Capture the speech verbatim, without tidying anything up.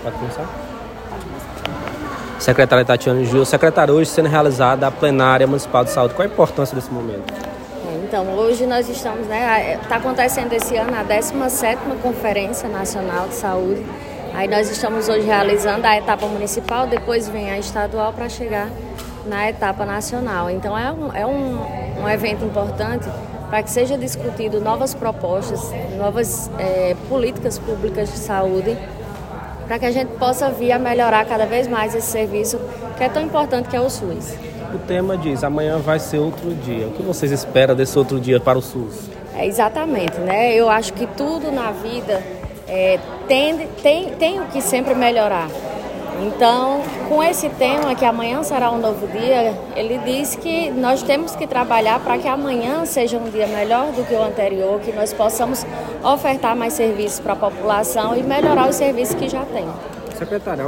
Pode começar? Secretária Tatiane Júlia, secretária, hoje sendo realizada a plenária municipal de saúde. Qual a importância desse momento? Então, hoje nós estamos, né, está acontecendo esse ano a décima sétima Conferência Nacional de Saúde. Aí nós estamos hoje realizando a etapa municipal, depois vem a estadual para chegar na etapa nacional. Então é um, é um, um evento importante para que seja discutido novas propostas, novas é, políticas públicas de saúde, para que a gente possa vir a melhorar cada vez mais esse serviço que é tão importante, que é o SUS. O tema diz, amanhã vai ser outro dia. O que vocês esperam desse outro dia para o SUS? É exatamente, né? Eu acho que tudo na vida é, tem, tem, tem o que sempre melhorar. Então, com esse tema, que amanhã será um novo dia, ele diz que nós temos que trabalhar para que amanhã seja um dia melhor do que o anterior, que nós possamos ofertar mais serviços para a população e melhorar os serviços que já tem. Secretária,